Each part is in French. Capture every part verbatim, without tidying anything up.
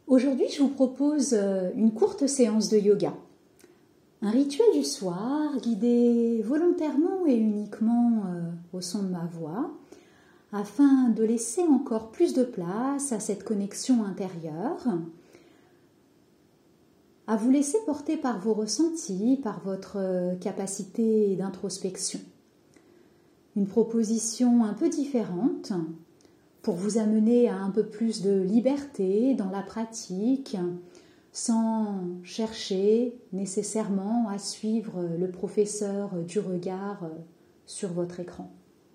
Aujourd'hui, je vous propose une courte séance de yoga. Un rituel du soir guidé volontairement et uniquement au son de ma voix, afin de laisser encore plus de place à cette connexion intérieure, à vous laisser porter par vos ressentis, par votre capacité d'introspection. Une proposition un peu différente pour vous amener à un peu plus de liberté dans la pratique, sans chercher nécessairement à suivre le professeur du regard sur votre écran.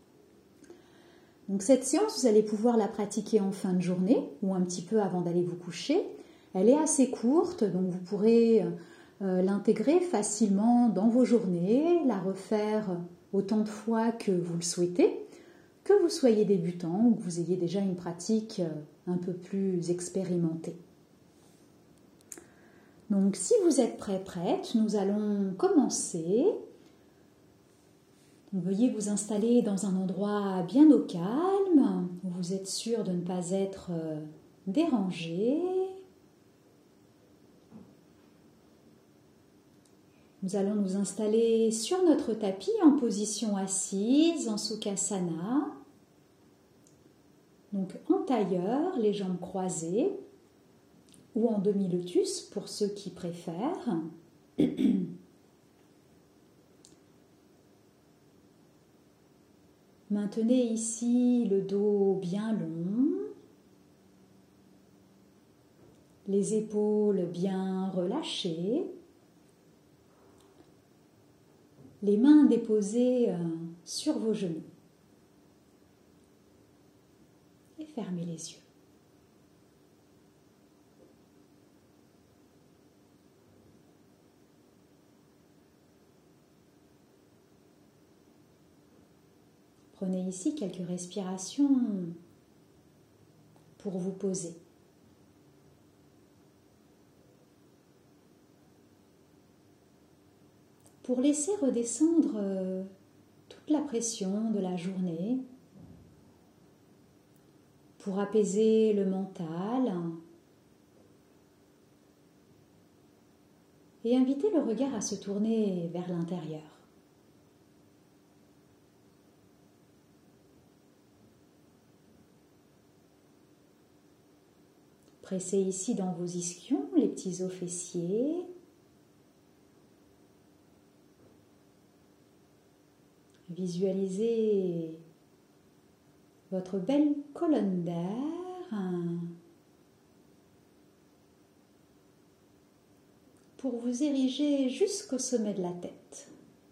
Donc cette séance, vous allez pouvoir la pratiquer en fin de journée ou un petit peu avant d'aller vous coucher. Elle est assez courte, donc vous pourrez euh, l'intégrer facilement dans vos journées, la refaire autant de fois que vous le souhaitez, que vous soyez débutant ou que vous ayez déjà une pratique un peu plus expérimentée. Donc si vous êtes prêt, prête, nous allons commencer. Donc, veuillez vous installer dans un endroit bien au calme, où vous êtes sûr de ne pas être dérangé. Nous allons nous installer sur notre tapis en position assise, en Sukhasana. Donc en tailleur, les jambes croisées, ou en demi-lotus pour ceux qui préfèrent. Maintenez ici le dos bien long, les épaules bien relâchées. Les mains déposées sur vos genoux. Et fermez les yeux. Prenez ici quelques respirations pour vous poser. Pour laisser redescendre toute la pression de la journée, pour apaiser le mental et inviter le regard à se tourner vers l'intérieur. Pressez ici dans vos ischions, les petits os fessiers. Visualisez votre belle colonne d'air pour vous ériger jusqu'au sommet de la tête.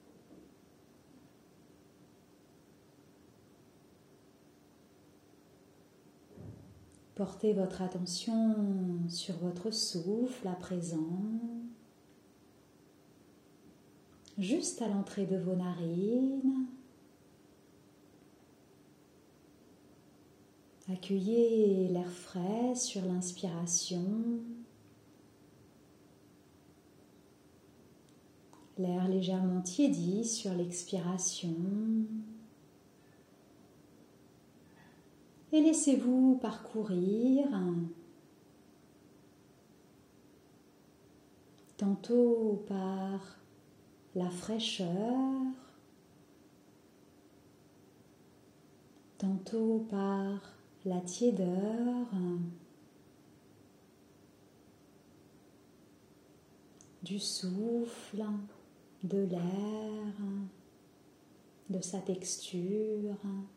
Portez votre attention sur votre souffle à présent, juste à l'entrée de vos narines. Accueillez l'air frais sur l'inspiration, l'air légèrement tiédi sur l'expiration. Et laissez-vous parcourir tantôt par la fraîcheur, tantôt par la tiédeur, du souffle, de l'air, de sa texture.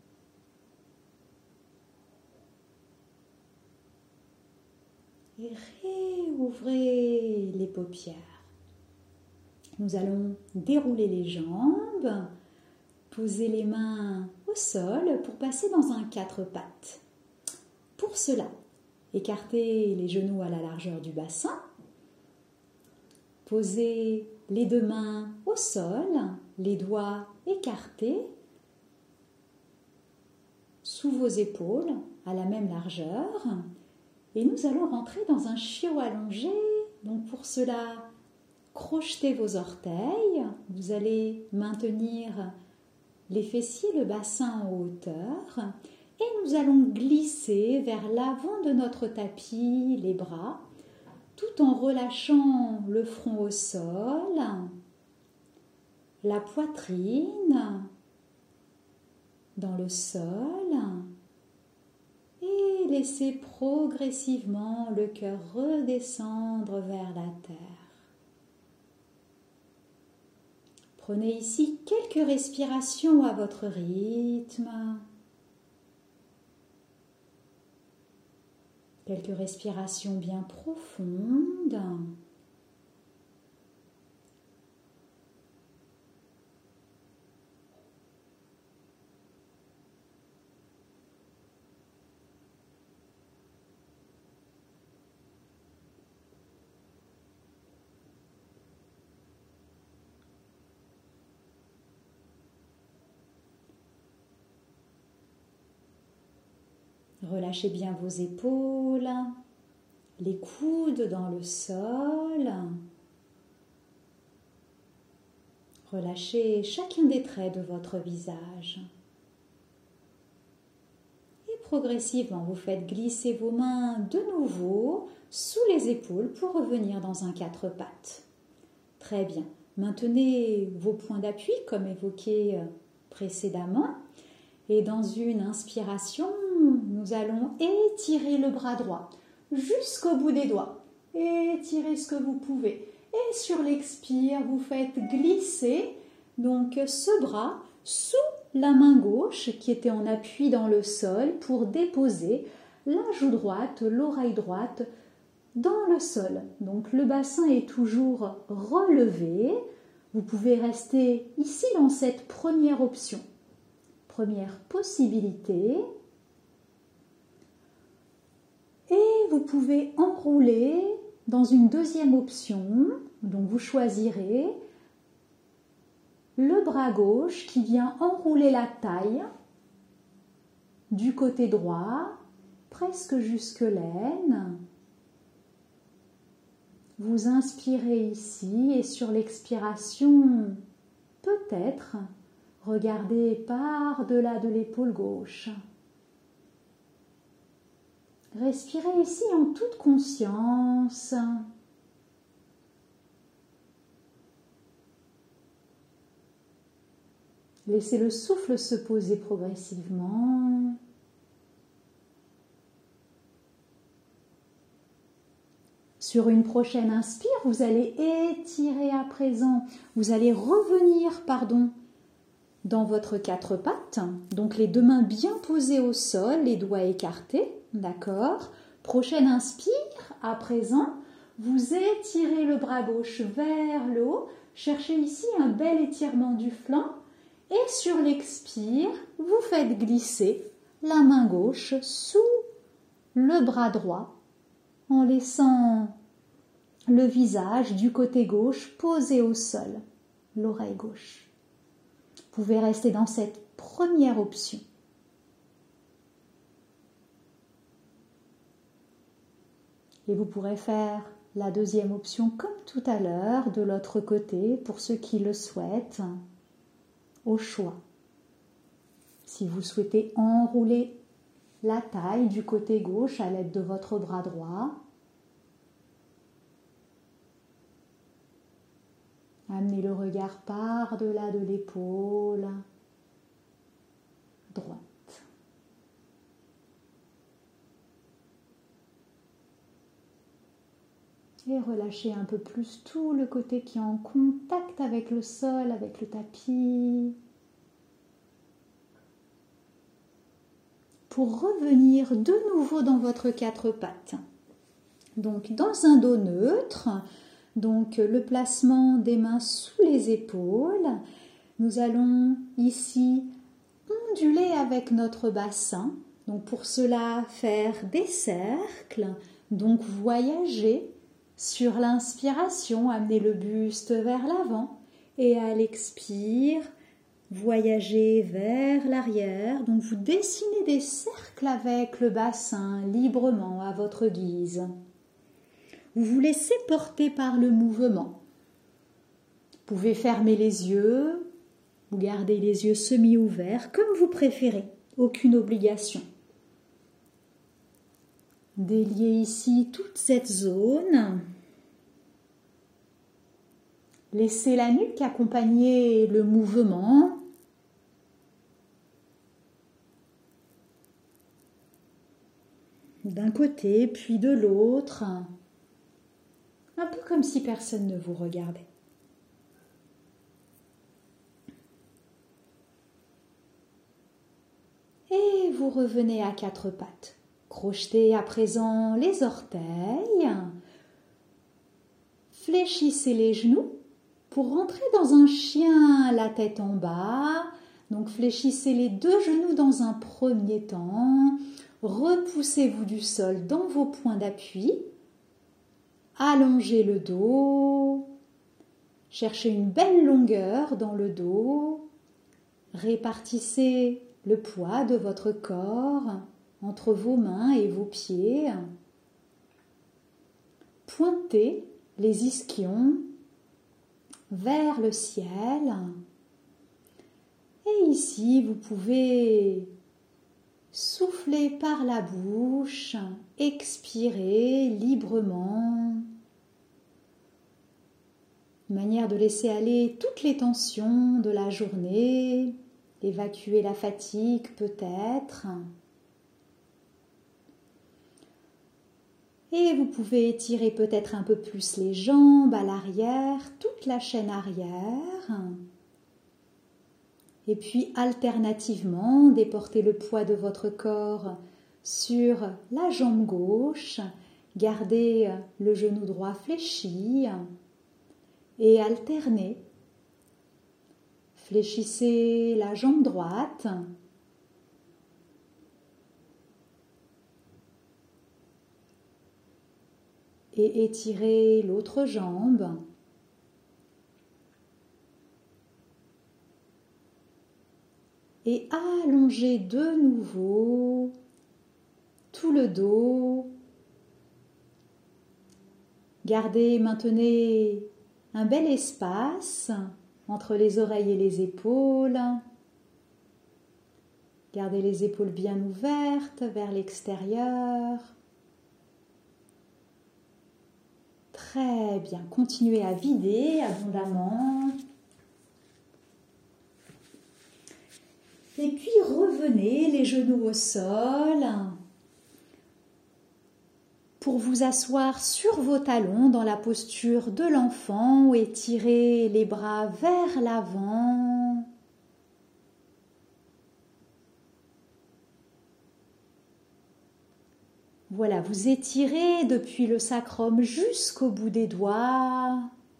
Et réouvrez les paupières. Nous allons dérouler les jambes, poser les mains au sol pour passer dans un quatre pattes. Pour cela, écartez les genoux à la largeur du bassin. Posez les deux mains au sol, les doigts écartés sous vos épaules à la même largeur. Et nous allons rentrer dans un chiot allongé. Donc pour cela, crochetez vos orteils. Vous allez maintenir les fessiers, le bassin en hauteur. Et nous allons glisser vers l'avant de notre tapis les bras tout en relâchant le front au sol, la poitrine dans le sol et laissez progressivement le cœur redescendre vers la terre. Prenez ici quelques respirations à votre rythme. Quelques respirations bien profondes. Relâchez bien vos épaules, les coudes dans le sol. Relâchez chacun des traits de votre visage. Et progressivement, vous faites glisser vos mains de nouveau sous les épaules pour revenir dans un quatre pattes. Très bien. Maintenez vos points d'appui comme évoqué précédemment. Et dans une inspiration, nous allons étirer le bras droit jusqu'au bout des doigts. Étirez ce que vous pouvez. Et sur l'expire, vous faites glisser donc ce bras sous la main gauche qui était en appui dans le sol pour déposer la joue droite, l'oreille droite dans le sol. Donc le bassin est toujours relevé. Vous pouvez rester ici dans cette première option. Première possibilité. Et vous pouvez enrouler dans une deuxième option. Donc vous choisirez le bras gauche qui vient enrouler la taille du côté droit, presque jusque l'aine. Vous inspirez ici et sur l'expiration, peut-être, regardez par-delà de l'épaule gauche. Respirez ici en toute conscience. Laissez le souffle se poser progressivement. Sur une prochaine inspire, vous allez étirer à présent. Vous allez revenir, pardon, dans votre quatre pattes, donc les deux mains bien posées au sol, les doigts écartés, d'accord. Prochaine inspire, à présent, vous étirez le bras gauche vers le haut, cherchez ici un bel étirement du flanc, et sur l'expire, vous faites glisser la main gauche sous le bras droit, en laissant le visage du côté gauche posé au sol, l'oreille gauche. Vous pouvez rester dans cette première option. Et vous pourrez faire la deuxième option comme tout à l'heure, de l'autre côté, pour ceux qui le souhaitent, au choix. Si vous souhaitez enrouler la taille du côté gauche à l'aide de votre bras droit, amenez le regard par-delà de l'épaule droite. Et relâchez un peu plus tout le côté qui est en contact avec le sol, avec le tapis. Pour revenir de nouveau dans votre quatre pattes. Donc dans un dos neutre, donc le placement des mains sous les épaules. Nous allons ici onduler avec notre bassin. Donc pour cela, faire des cercles. Donc voyager sur l'inspiration, amener le buste vers l'avant. Et à l'expire, voyager vers l'arrière. Donc vous dessinez des cercles avec le bassin librement à votre guise. Vous vous laissez porter par le mouvement. Vous pouvez fermer les yeux ou garder les yeux semi-ouverts, comme vous préférez. Aucune obligation. Déliez ici toute cette zone. Laissez la nuque accompagner le mouvement. D'un côté, puis de l'autre. Un peu comme si personne ne vous regardait. Et vous revenez à quatre pattes. Crochetez à présent les orteils. Fléchissez les genoux pour rentrer dans un chien, la tête en bas. Donc fléchissez les deux genoux dans un premier temps. Repoussez-vous du sol dans vos points d'appui. Allongez le dos. Cherchez une belle longueur dans le dos. Répartissez le poids de votre corps entre vos mains et vos pieds. Pointez les ischions vers le ciel. Et ici, vous pouvez souffler par la bouche, expirer librement. Une manière de laisser aller toutes les tensions de la journée, évacuer la fatigue peut-être. Et vous pouvez étirer peut-être un peu plus les jambes à l'arrière, toute la chaîne arrière. Et puis alternativement, déportez le poids de votre corps sur la jambe gauche, gardez le genou droit fléchi et alternez. Fléchissez la jambe droite. Et étirez l'autre jambe. Et allongez de nouveau tout le dos. Gardez, maintenez un bel espace entre les oreilles et les épaules. Gardez les épaules bien ouvertes vers l'extérieur. Très bien. Continuez à vider abondamment. Et puis revenez les genoux au sol pour vous asseoir sur vos talons dans la posture de l'enfant ou étirez les bras vers l'avant. Voilà, vous étirez depuis le sacrum jusqu'au bout des doigts.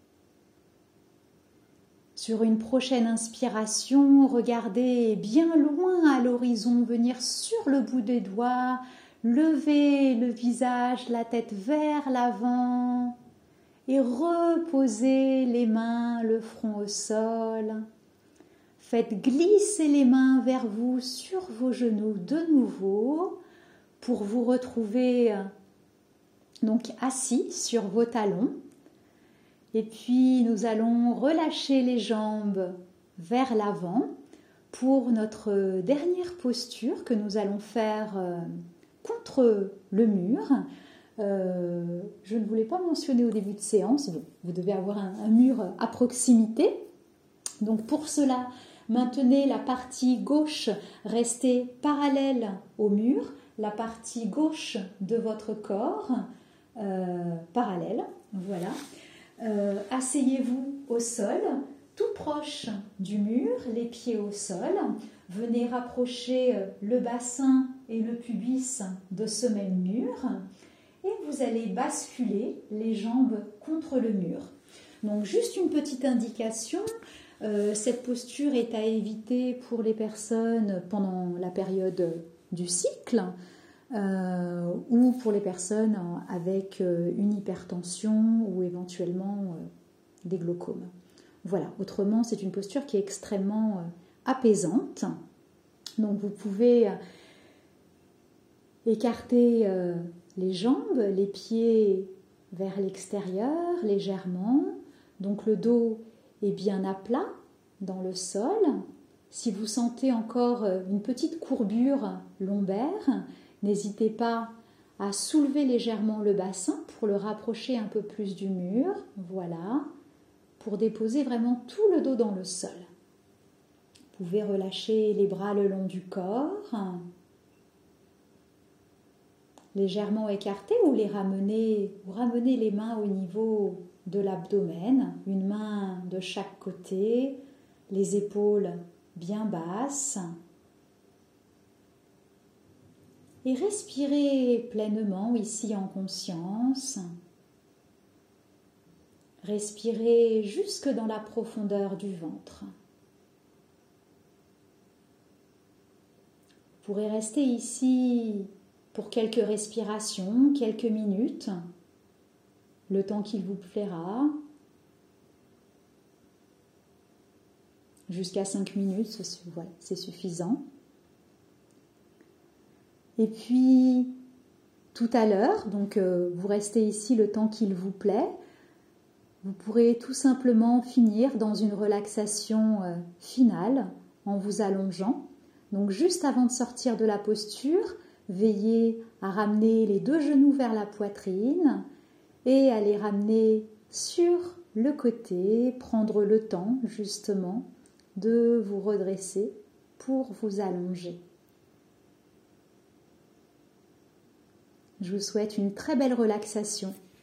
Sur une prochaine inspiration, regardez bien loin à l'horizon, venir sur le bout des doigts, levez le visage, la tête vers l'avant et reposez les mains, le front au sol. Faites glisser les mains vers vous sur vos genoux de nouveau pour vous retrouver donc assis sur vos talons. Et puis nous allons relâcher les jambes vers l'avant pour notre dernière posture que nous allons faire contre le mur. Euh, je ne voulais pas mentionner au début de séance, bon, vous devez avoir un, un mur à proximité. Donc pour cela, maintenez la partie gauche restée parallèle au mur, la partie gauche de votre corps euh, parallèle, voilà. Euh, asseyez-vous au sol, tout proche du mur, les pieds au sol. Venez rapprocher le bassin et le pubis de ce même mur. Et vous allez basculer les jambes contre le mur. Donc juste une petite indication, euh, cette posture est à éviter pour les personnes pendant la période du cycle. Euh, ou pour les personnes avec euh, une hypertension ou éventuellement euh, des glaucomes. Voilà, autrement c'est une posture qui est extrêmement euh, apaisante. Donc vous pouvez euh, écarter euh, les jambes, les pieds vers l'extérieur légèrement. Donc le dos est bien à plat dans le sol. Si vous sentez encore une petite courbure lombaire, n'hésitez pas à soulever légèrement le bassin pour le rapprocher un peu plus du mur. Voilà, pour déposer vraiment tout le dos dans le sol. Vous pouvez relâcher les bras le long du corps, légèrement écartés ou les ramener, ou ramener les mains au niveau de l'abdomen, une main de chaque côté, les épaules bien basses. Et respirez pleinement ici en conscience. Respirez jusque dans la profondeur du ventre. Vous pourrez rester ici pour quelques respirations, quelques minutes, le temps qu'il vous plaira. Jusqu'à cinq minutes, c'est suffisant. Et puis, tout à l'heure, donc euh, vous restez ici le temps qu'il vous plaît. Vous pourrez tout simplement finir dans une relaxation euh, finale en vous allongeant. Donc juste avant de sortir de la posture, veillez à ramener les deux genoux vers la poitrine et à les ramener sur le côté, prendre le temps justement de vous redresser pour vous allonger. Je vous souhaite une très belle relaxation.